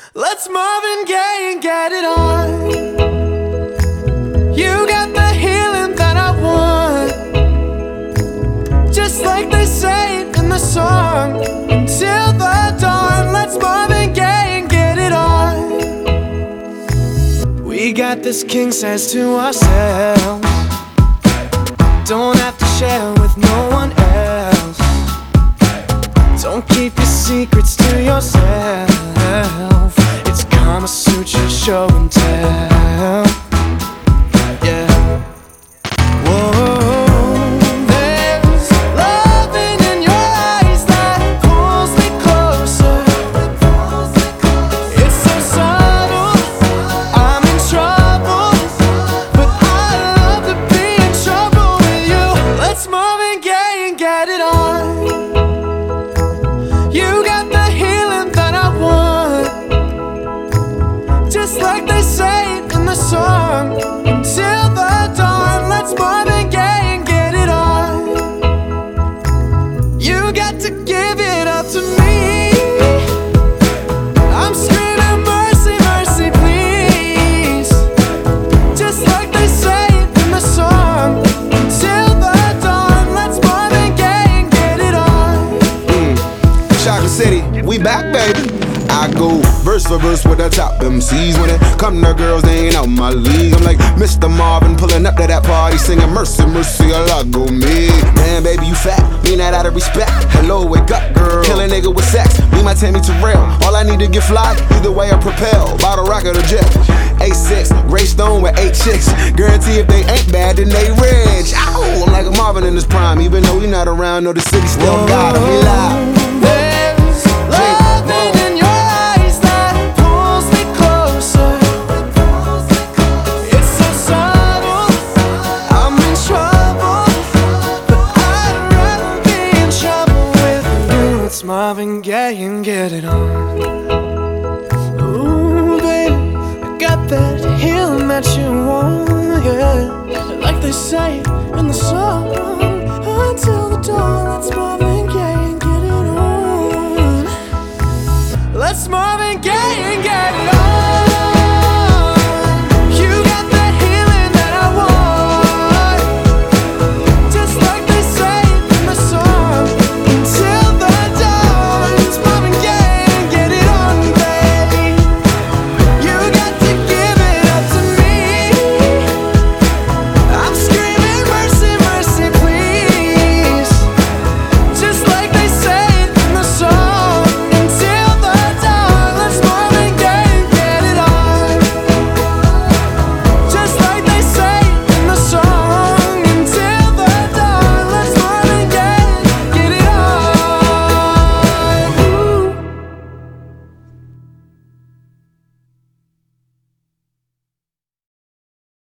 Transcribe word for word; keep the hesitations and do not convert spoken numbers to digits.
Let's Marvin Gaye and get it on. You got the healing that I want, just like they say it in the song. Until the dawn, let's Marvin Gaye and get it on. We got this king size to ourselves, don't have to share with no one else. Don't keep your secrets to yourself. It's Kama Sutra show and tell. Yeah. Whoa. There's loving in your eyes that pulls me closer. It's so subtle, I'm in trouble, but I love to be in trouble with you. Let's Marvin Gaye and get it on. You got the healing that I want, just like they say it in the song. Until the dawn, let's Marvin Gaye and get it on. You got to give it up to me. I'm screaming mercy, mercy, please, just like they say it in the song. Until the dawn, let's Marvin Gaye and get it on. Chocolate City, we back, baby. I go verse for verse with the top M Cs. When it come to girls, they ain't out my league. I'm like Mister Marvin pulling up to that party, singing mercy, mercy, a lot go me. Man, baby, you fat, mean that out of respect. Hello, wake up, girl. Kill a nigga with sex, me my Tammy Terrell. All I need to get fly, either way I propel. Bottle rocket or jet. A six, Gray Stone with eight chicks. Guarantee if they ain't bad, then they rich. Ow, I'm like a Marvin in his prime. Even though he not around, know the city still got him. He live. There's loving in your eyes that pulls me closer. It's so subtle, I'm in trouble, but I'd rather be in trouble with you. It's Marvin Gaye and get it on. Ooh, baby, I got that healing that you want, yeah, like they say in the song. Until the dawn, let's Marvin Gaye and get it on. Let's Marvin Gaye and get